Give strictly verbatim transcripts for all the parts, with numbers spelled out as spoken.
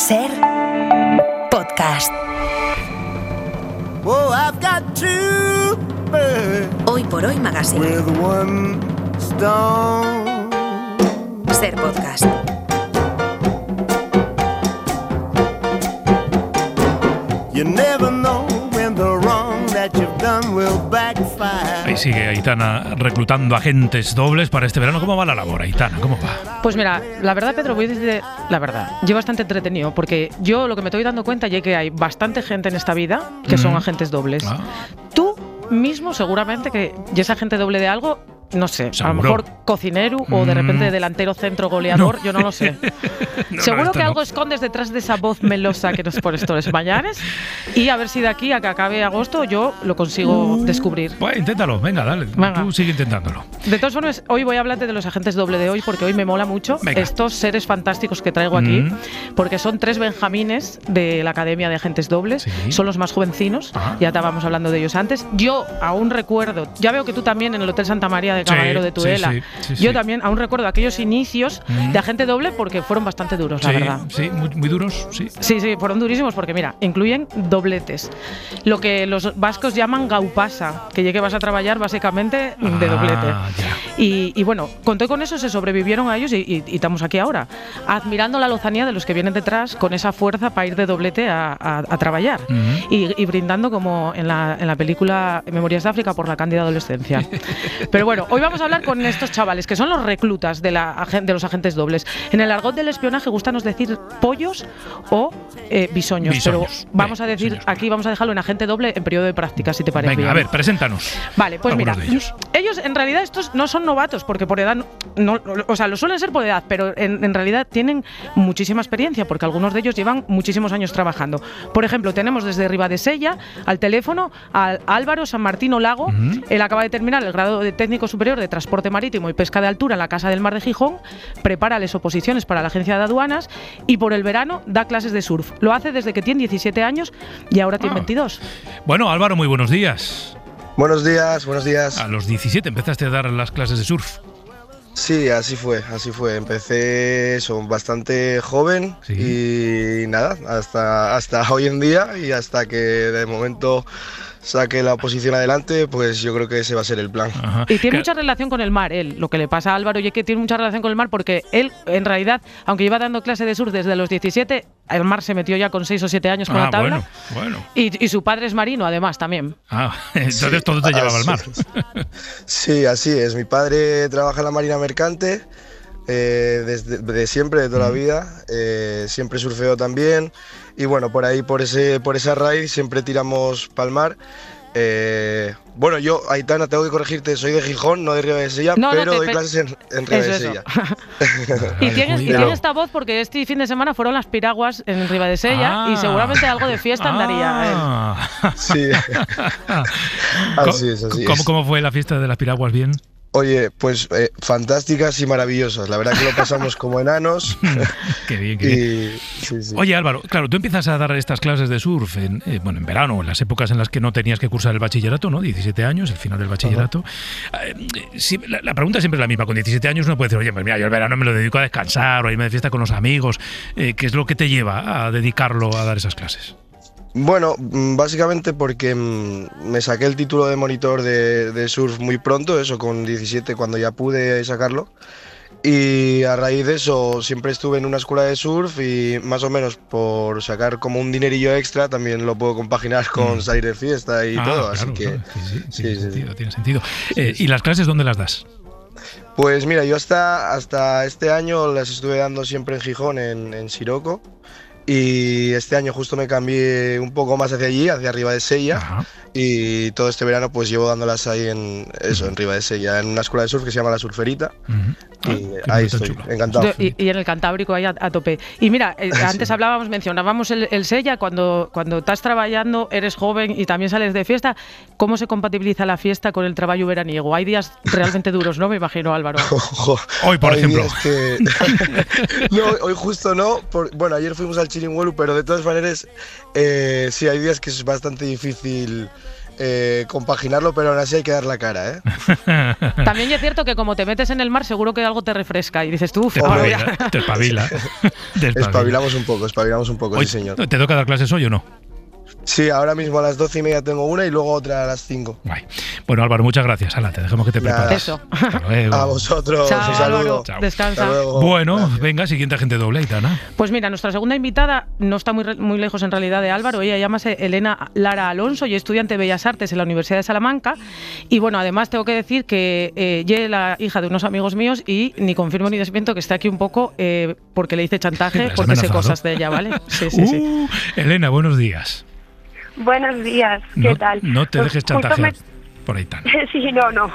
Ser Podcast. Oh, I've got two birds Hoy por hoy Magazine. with one stone. Ser Podcast. You never know when the wrong that you've done will backfire. Ahí sigue Aitana reclutando agentes dobles para este verano. ¿Cómo va la labor, Aitana? ¿Cómo va? Pues mira, la verdad, Pedro, voy desde la verdad. Yo bastante entretenido porque yo lo que me estoy dando cuenta es que hay bastante gente en esta vida que mm. son agentes dobles. Ah. Tú mismo seguramente que ya es agente doble de algo. No sé, ¿seguro? A lo mejor cocinero mm. o de repente delantero centro goleador, no. Yo no lo sé. no, Seguro no, que no. algo escondes detrás de esa voz melosa que nos pones todos los mañanes y a ver si de aquí a que acabe agosto yo lo consigo mm. descubrir. Pues inténtalo, venga, dale, venga. Tú sigue intentándolo. De todas formas, hoy voy a hablarte de los agentes doble de hoy porque hoy me mola mucho venga. Estos seres fantásticos que traigo aquí mm. porque son tres benjamines de la Academia de Agentes Dobles, sí. Son los más jovencinos, Ajá. Ya estábamos hablando de ellos antes. Yo aún recuerdo, ya veo que tú también en el Hotel Santa María de Caballero sí, de Tudela. Sí, sí, sí, Yo sí. también aún recuerdo aquellos inicios mm. de agente doble porque fueron bastante duros, sí, la verdad. Sí, muy, muy duros, sí. Sí, sí, fueron durísimos porque, mira, incluyen dobletes. Lo que los vascos llaman gaupasa, que ya que vas a trabajar básicamente ah, de doblete. Y, y bueno, conté con eso, se sobrevivieron a ellos y, y, y estamos aquí ahora, admirando la lozanía de los que vienen detrás con esa fuerza para ir de doblete a, a, a trabajar mm. y, y brindando como en la, en la película Memorias de África por la cándida adolescencia. Pero bueno, hoy vamos a hablar con estos chavales que son los reclutas de, la, de los agentes dobles. En el argot del espionaje gustanos decir pollos o eh, bisoños, bisoños, pero vamos bien, a decir señor, aquí bien. vamos a dejarlo en agente doble en periodo de práctica, si te parece Venga, bien. A ver, preséntanos. Vale, pues mira, ellos. ellos en realidad estos no son novatos porque por edad, no, no, o sea, lo suelen ser por edad, pero en, en realidad tienen muchísima experiencia porque algunos de ellos llevan muchísimos años trabajando. Por ejemplo, tenemos desde Ribadesella al teléfono a Álvaro San Martín Lago. Uh-huh. Él acaba de terminar el grado de técnico superior de transporte marítimo y pesca de altura en la Casa del Mar de Gijón, prepara las oposiciones para la agencia de aduanas y por el verano da clases de surf. Lo hace desde que tiene diecisiete años y ahora tiene ah. veintidós. Bueno, Álvaro, muy buenos días. Buenos días, buenos días. A los diecisiete empezaste a dar las clases de surf. Sí, así fue, así fue. Empecé eso, bastante joven sí. y nada, hasta, hasta hoy en día y hasta que de momento saque la oposición adelante, pues yo creo que ese va a ser el plan. Ajá. Y tiene mucha relación con el mar, él. Lo que le pasa a Álvaro y es que tiene mucha relación con el mar porque él, en realidad, aunque lleva dando clase de surf desde los diecisiete, el mar se metió ya con seis o siete años con ah, la tabla. Bueno, bueno. Y, y su padre es marino, además, también. Ah, entonces sí, todo te llevaba al mar. Sí, así es. Mi padre trabaja en la Marina Mercante, eh, desde de siempre, de toda mm. la vida. Eh, siempre surfeo también. Y bueno, por ahí, por ese, por esa raíz, siempre tiramos pa'l mar. Eh, bueno, yo, Aitana, tengo que corregirte, soy de Gijón, no de Ribadesella, no, pero no te, doy pe- clases en, en Ribadesella. y tienes, y tienes esta voz porque este fin de semana fueron las piraguas en Ribadesella ah, y seguramente algo de fiesta andaría. Ah, eh. Sí, así es, así ¿Cómo, es. ¿Cómo fue la fiesta de las piraguas? ¿Bien? Oye, pues eh, fantásticas y maravillosas. La verdad que lo pasamos como enanos. Qué bien, qué bien. Y, sí, sí. Oye, Álvaro, claro, tú empiezas a dar estas clases de surf en, eh, bueno, en verano, en las épocas en las que no tenías que cursar el bachillerato, ¿no? diecisiete años, el final del bachillerato. Eh, sí, la, la pregunta siempre es la misma. Con diecisiete años uno puede decir, oye, pues mira, yo el verano me lo dedico a descansar o a irme de fiesta con los amigos. Eh, ¿Qué es lo que te lleva a dedicarlo a dar esas clases? Bueno, básicamente porque me saqué el título de monitor de, de surf muy pronto, eso con diecisiete, cuando ya pude sacarlo. Y a raíz de eso siempre estuve en una escuela de surf y más o menos por sacar como un dinerillo extra también lo puedo compaginar con salir de fiesta y ah, todo, claro, así que… Claro. Sí, sí, sí, tiene sí, sentido, sí. tiene sentido. Eh, ¿Y las clases dónde las das? Pues mira, yo hasta, hasta este año las estuve dando siempre en Gijón, en, en Siroco. Y este año justo me cambié un poco más hacia allí, hacia Ribadesella. Ajá. Y todo este verano pues llevo dándolas ahí en eso, uh-huh. en Ribadesella, en una escuela de surf que se llama La Surferita. Uh-huh. Y ah, ahí estoy, chulo. Encantado. Y, y en el Cantábrico ahí a, a tope. Y mira, eh, antes sí. hablábamos, mencionábamos el, el Sella, cuando, cuando estás trabajando, eres joven y también sales de fiesta, ¿cómo se compatibiliza la fiesta con el trabajo veraniego? Hay días realmente duros, ¿no? Me imagino, Álvaro. Hoy, por Hay ejemplo. Que... no, hoy justo no. Por... Bueno, ayer fuimos al Chiringuelu, pero de todas maneras, eh, sí, hay días que es bastante difícil eh, compaginarlo, pero aún así hay que dar la cara, ¿eh? También es cierto que como te metes en el mar, seguro que algo te refresca y dices tú, te espabila. Te espabila. Espabilamos un poco, espabilamos un poco, hoy, sí señor. ¿Te toca dar clases hoy o no? Sí, ahora mismo a las doce y media tengo una y luego otra a las cinco. Guay. Bueno, Álvaro, muchas gracias. Ala, te dejamos que te prepares. Eso. Hasta luego. A vosotros, Chao, un saludo. Chao. Descansa. Hasta luego. Bueno, Gracias. venga, siguiente agente doble, Aitana. Pues mira, nuestra segunda invitada no está muy, muy lejos en realidad de Álvaro. Ella llámase Elena Lara Alonso y es estudiante de Bellas Artes en la Universidad de Salamanca. Y bueno, además tengo que decir que eh, ella es la hija de unos amigos míos y ni confirmo ni desmiento que está aquí un poco eh, porque le hice chantaje porque sé cosas de ella, ¿vale? Sí, sí, uh, sí. Elena, buenos días. Buenos días, ¿qué no, tal? No te dejes Pues chantajear me... por Aitana. Sí, no, no.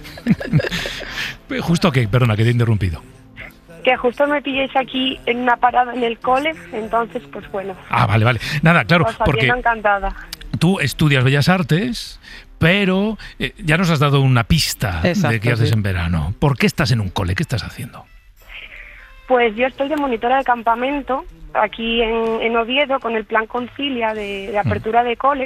Justo que, perdona, que te he interrumpido. Que justo me pilléis aquí en una parada en el cole, entonces, pues bueno. Ah, vale, vale. Nada, claro, Os porque encantada. Tú estudias Bellas Artes, pero eh, ya nos has dado una pista Exacto, de qué haces sí. en verano. ¿Por qué estás en un cole? ¿Qué estás haciendo? Pues yo estoy de monitora de campamento aquí en, en Oviedo con el plan Concilia de, de apertura de coles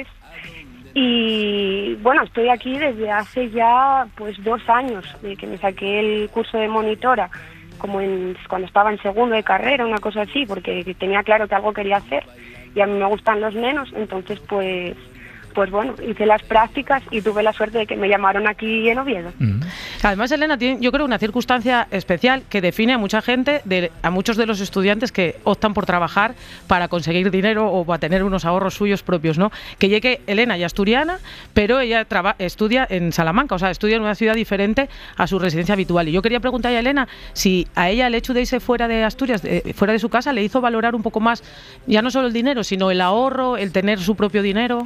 y bueno, estoy aquí desde hace ya pues dos años de que me saqué el curso de monitora como en, cuando estaba en segundo de carrera, una cosa así, porque tenía claro que algo quería hacer y a mí me gustan los nenos, entonces pues pues bueno, hice las prácticas y tuve la suerte de que me llamaron aquí en Oviedo. Mm. Además, Elena, tiene, yo creo, una circunstancia especial que define a mucha gente, de, a muchos de los estudiantes que optan por trabajar para conseguir dinero o para tener unos ahorros suyos propios, ¿no? Que llegue Elena ya asturiana, pero ella traba, estudia en Salamanca, o sea, estudia en una ciudad diferente a su residencia habitual. Y yo quería preguntarle a Elena si a ella el hecho de irse fuera de Asturias, de, fuera de su casa, le hizo valorar un poco más, ya no solo el dinero, sino el ahorro, el tener su propio dinero.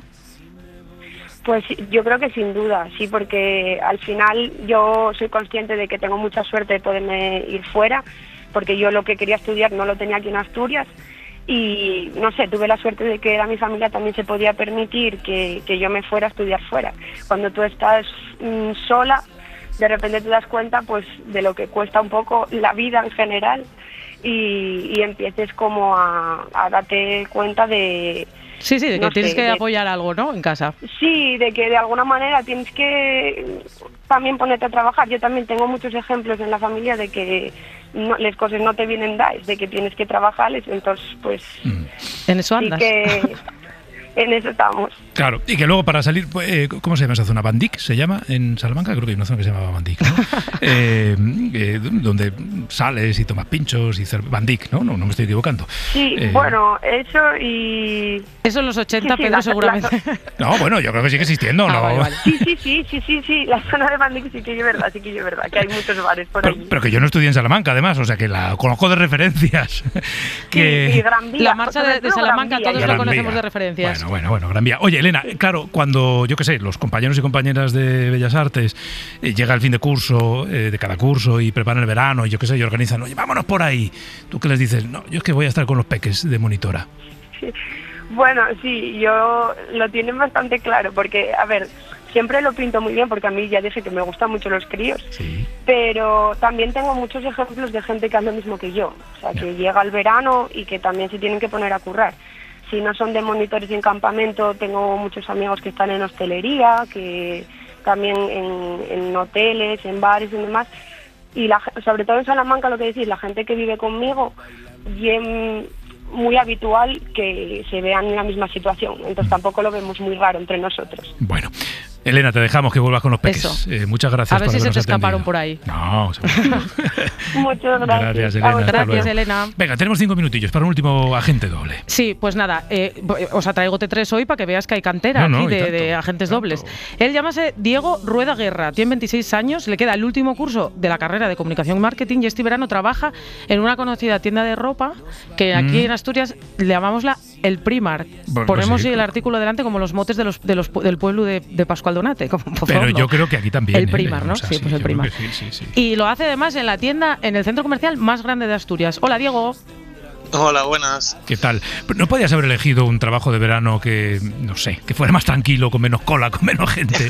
Pues yo creo que sin duda, sí, porque al final yo soy consciente de que tengo mucha suerte de poderme ir fuera, porque yo lo que quería estudiar no lo tenía aquí en Asturias y no sé, tuve la suerte de que a mi familia también se podía permitir que, que yo me fuera a estudiar fuera. Cuando tú estás mmm, sola, de repente te das cuenta pues de lo que cuesta un poco la vida en general y, y empieces como a, a darte cuenta de... Sí, sí, de que no tienes sé, que de, apoyar algo, ¿no? En casa. Sí, de que de alguna manera tienes que también ponerte a trabajar. Yo también tengo muchos ejemplos en la familia de que no, las cosas no te vienen dadas, de que tienes que trabajarles, entonces pues... Mm. En eso andas. Sí que en eso estamos. Claro, y que luego para salir, eh, ¿cómo se llama esa zona? ¿Bandic se llama en Salamanca? Creo que hay una zona que se llama Bandic, ¿no? eh, eh, donde sales y tomas pinchos y cerve- Bandic, ¿no? ¿no? No me estoy equivocando. Sí, Eh, bueno, eso y... Eso en los ochenta, Sí, sí, Pedro, la- seguramente. la- No, bueno, yo creo que sigue existiendo, Ah, ¿no? vale, vale. Sí, sí, sí, sí, sí, sí, la zona de Bandic sí que es verdad, sí que es verdad, que hay muchos bares por Pero, allí. pero que yo no estudié en Salamanca, además, o sea que la conozco de referencias. que... Sí, y Gran Vía, La marcha sobre de, de todo Gran Salamanca, Vía, todos ya. lo Gran conocemos Vía. de referencias. Bueno, bueno, bueno, Gran Vía. Oye, Elena, claro, cuando, yo qué sé, los compañeros y compañeras de Bellas Artes eh, llega el fin de curso, eh, de cada curso, y preparan el verano, y yo qué sé, y organizan, oye, vámonos por ahí. ¿Tú qué les dices? No, yo es que voy a estar con los peques de monitora. Sí. Bueno, sí, yo lo tienen bastante claro, porque, a ver, siempre lo pinto muy bien, porque a mí ya dije que me gustan mucho los críos, Sí. pero también tengo muchos ejemplos de gente que hace lo mismo que yo, o sea, que llega el verano y que también se tienen que poner a currar. Si no son de monitores en campamento, tengo muchos amigos que están en hostelería, que también en, en hoteles, en bares y demás. Y la, sobre todo en Salamanca, lo que decís, la gente que vive conmigo, bien, muy habitual que se vean en la misma situación. Entonces tampoco lo vemos muy raro entre nosotros. Bueno, Elena, te dejamos que vuelvas con los peques. Eso. Eh, muchas gracias A ver por si se habernos te escaparon atendido. por ahí. No, seguro. Muchas gracias. Gracias, Elena. A vosotros. Hasta Gracias, luego. Elena. Venga, tenemos cinco minutillos para un último agente doble. Sí, pues nada, eh, os atraigo T tres hoy para que veas que hay cantera No, no, aquí y de, tanto, de agentes tanto. dobles. Él llámase Diego Rueda Guerra, tiene veintiséis años, le queda el último curso de la carrera de Comunicación y Marketing y este verano trabaja en una conocida tienda de ropa que aquí Mm. en Asturias le llamamos la El Primark. Bueno, Ponemos sí. el artículo delante como los motes de los, de los, del pueblo de, de Pascual Donate. Como, por Pero favor, yo ¿no? creo que aquí también. El ¿eh? Primark, ¿no? O sea, Sí, pues el yo creo Primark. que sí, sí, sí. Y lo hace además en la tienda, en el centro comercial más grande de Asturias. Hola, Diego. Hola, buenas. ¿Qué tal? ¿No podías haber elegido un trabajo de verano que, no sé, que fuera más tranquilo, con menos cola, con menos gente?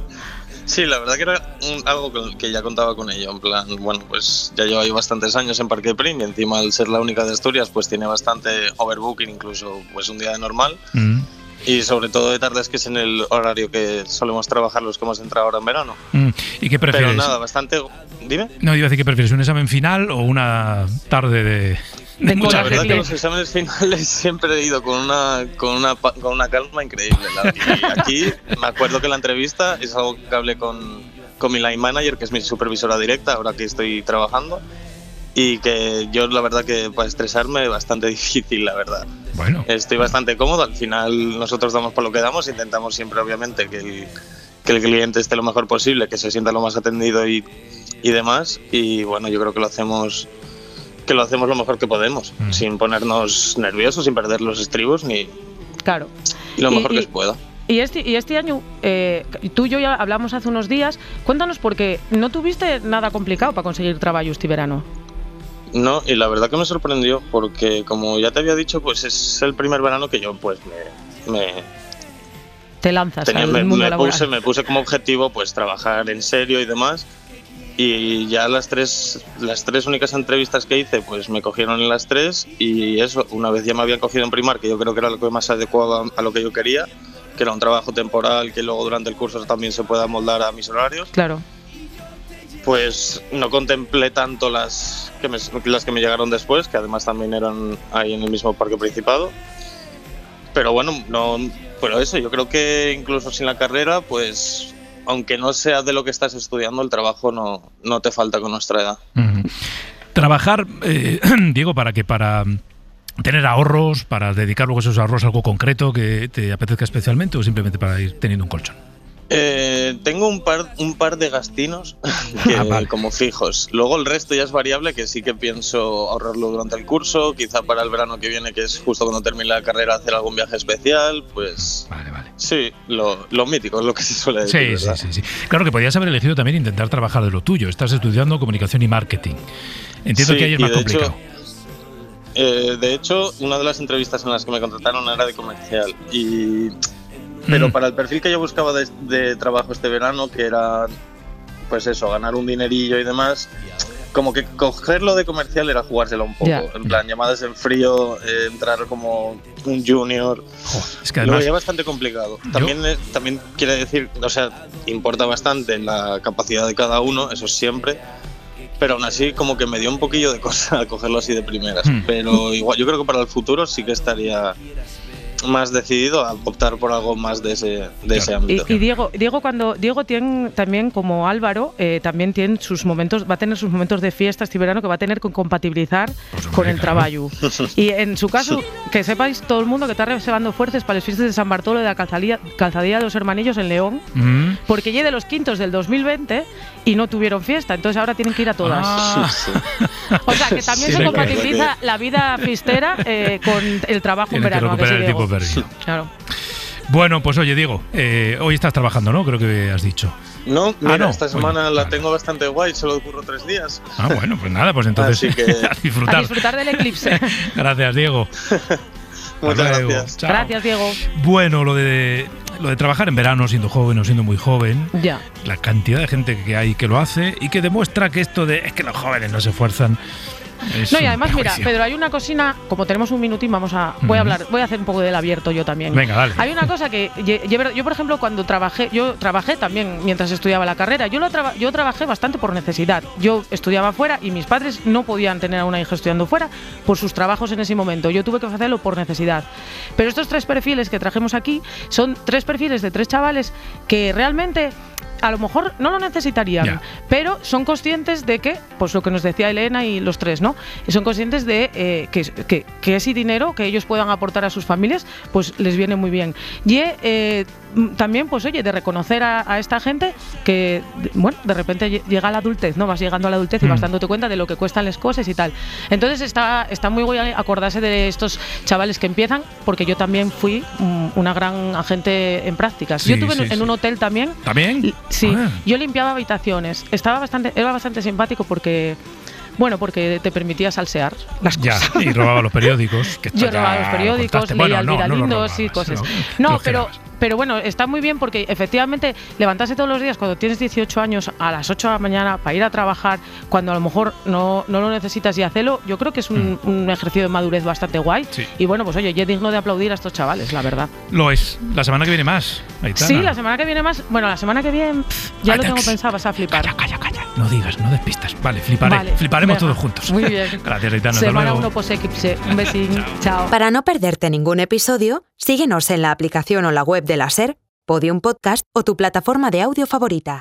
Sí, la verdad que era un- algo con- que ya contaba con ello, en plan, bueno, pues ya llevo ahí bastantes años en Parque Prim y encima al ser la única de Asturias, pues tiene bastante overbooking, incluso pues un día de normal. Mm. y sobre todo de tardes, que es en el horario que solemos trabajar los que hemos entrado ahora en verano. Mm. ¿Y qué prefieres? Pero nada, bastante... ¿Dime? No, iba a decir, ¿qué prefieres? ¿Un examen final o una tarde de...? De mucha la verdad que que los exámenes finales siempre he ido con una, con una, con una calma increíble. Y aquí me acuerdo que la entrevista es algo que hablé con, con mi line manager, que es mi supervisora directa, ahora que estoy trabajando, y que yo la verdad que para estresarme es bastante difícil, la verdad. Bueno. Estoy bastante cómodo, al final nosotros damos por lo que damos, intentamos siempre obviamente que el, que el cliente esté lo mejor posible, que se sienta lo más atendido y, y demás, y bueno, yo creo que lo hacemos... que lo hacemos lo mejor que podemos, mm. sin ponernos nerviosos, sin perder los estribos, ni claro. lo y, mejor y, que se pueda. Y este, y este año, eh, tú y yo ya hablamos hace unos días, cuéntanos, porque no tuviste nada complicado para conseguir trabajo este verano. No, y la verdad que me sorprendió, porque como ya te había dicho, pues es el primer verano que yo pues me... me te lanzas tenía, al me, mundo me laboral. Puse, me puse como objetivo pues trabajar en serio y demás. Y ya las tres, las tres únicas entrevistas que hice, pues me cogieron en las tres, y eso, una vez ya me habían cogido en Primar, que yo creo que era lo que más adecuaba a lo que yo quería, que era un trabajo temporal que luego durante el curso también se pueda moldar a mis horarios. Claro. Pues no contemplé tanto las que me, las que me llegaron después, que además también eran ahí en el mismo Parque Principado. Pero bueno, no, pero eso, yo creo que incluso sin la carrera, pues... aunque no sea de lo que estás estudiando, el trabajo no, no te falta con nuestra edad. Uh-huh. Trabajar, eh, Diego, ¿para qué? ¿Para tener ahorros, para dedicar luego esos ahorros a algo concreto que te apetezca especialmente, o simplemente para ir teniendo un colchón? Eh, tengo un par, un par de gastinos que, ah, vale. como fijos. Luego el resto ya es variable, que sí que pienso ahorrarlo durante el curso, quizá para el verano que viene, que es justo cuando termine la carrera, hacer algún viaje especial, pues... Vale, vale. Sí, lo, lo mítico es lo que se suele decir. Sí, sí, sí, sí. Claro que podías haber elegido también intentar trabajar de lo tuyo. Estás estudiando comunicación y marketing. Entiendo sí, que ahí es más complicado. Hecho, eh, de hecho, una de las entrevistas en las que me contrataron era de comercial. Y... Pero mm. para el perfil que yo buscaba de, de trabajo este verano, que era, pues eso, ganar un dinerillo y demás, como que cogerlo de comercial era jugárselo un poco. Yeah. En plan, llamadas en frío, eh, entrar como un junior. Oh, es que además, lo veía bastante complicado. También, eh, también quiere decir, o sea, importa bastante la capacidad de cada uno, eso siempre. Pero aún así, como que me dio un poquillo de cosa cogerlo así de primeras. Mm. Pero igual, yo creo que para el futuro sí que estaría más decidido a optar por algo más de ese, de claro. ese ámbito. Y, y Diego, Diego cuando Diego tiene también, como Álvaro, eh, también tiene sus momentos, va a tener sus momentos de fiesta este verano que va a tener que compatibilizar pues con el trabajo. Y en su caso, que sepáis todo el mundo que está reservando fuerzas para las fiestas de San Bartolo de la calzadía, calzadía de los Hermanillos en León, mm. porque llegué de los quintos del dos mil veinte y no tuvieron fiesta, entonces ahora tienen que ir a todas. Ah. Sí, sí. O sea, que también sí, se compatibiliza que... la vida fiestera eh, con el trabajo en verano. Que el tiempo perdido. Claro. Bueno, pues oye, Diego, eh, hoy estás trabajando, ¿no? Creo que has dicho. No, mira, ah, no. esta semana bueno, la vale. tengo bastante guay, solo ocurro tres días. Ah, bueno, pues nada, pues entonces que... a disfrutar. A disfrutar del eclipse. Gracias, Diego. Muchas gracias. Chao. Gracias, Diego. Bueno, lo de lo de trabajar en verano siendo joven o siendo muy joven, ya. La cantidad de gente que hay que lo hace y que demuestra que esto de es que los jóvenes no se esfuerzan. No, y además, mira, Pedro, hay una cocina, como tenemos un minutín, vamos a, voy a hablar, voy a hacer un poco del abierto yo también. Venga, dale. Hay una cosa que, yo por ejemplo, cuando trabajé, yo trabajé también mientras estudiaba la carrera, yo, lo traba, yo trabajé bastante por necesidad. Yo estudiaba fuera y mis padres no podían tener a una hija estudiando fuera por sus trabajos en ese momento. Yo tuve que hacerlo por necesidad. Pero estos tres perfiles que trajimos aquí son tres perfiles de tres chavales que realmente... a lo mejor no lo necesitarían, yeah. pero son conscientes de que, pues lo que nos decía Elena y los tres, ¿no? Son conscientes de eh, que, que, que ese dinero que ellos puedan aportar a sus familias, pues les viene muy bien. Y eh, también, pues oye, de reconocer a, a esta gente que, bueno, de repente llega a la adultez, ¿no? Vas llegando a la adultez mm. y vas dándote cuenta de lo que cuestan las cosas y tal. Entonces está, está muy guay acordarse de estos chavales que empiezan, porque yo también fui um, una gran agente en prácticas. Sí, yo estuve sí, en, en un hotel también. ¿También? Sí, ah. yo limpiaba habitaciones. Estaba bastante, era bastante simpático porque Bueno, porque te permitía salsear las cosas. Ya, y robaba los periódicos. Que Yo robaba los periódicos, leía bueno, Elvira no, no Lindos y cosas. No, no pero... Pero bueno, está muy bien porque efectivamente levantarse todos los días cuando tienes dieciocho años a las ocho de la mañana para ir a trabajar, cuando a lo mejor no, no lo necesitas y hacerlo, yo creo que es un, mm. un ejercicio de madurez bastante guay. Sí. Y bueno, pues oye, ya es digno de aplaudir a estos chavales, la verdad. Lo es. La semana que viene más, Aitana. Sí, la semana que viene más. Bueno, la semana que viene pff, ya Ay, lo tengo tax. pensado, vas a flipar. Calla, calla, calla. No digas, no despistas. Vale, fliparé. Vale, Fliparemos venga. todos juntos. Muy bien. Gracias, Aitana. Semana uno post-eclipse. Un besín. Chao. Chao. Para no perderte ningún episodio, síguenos en la aplicación o la web de la SER, Podium Podcast o tu plataforma de audio favorita.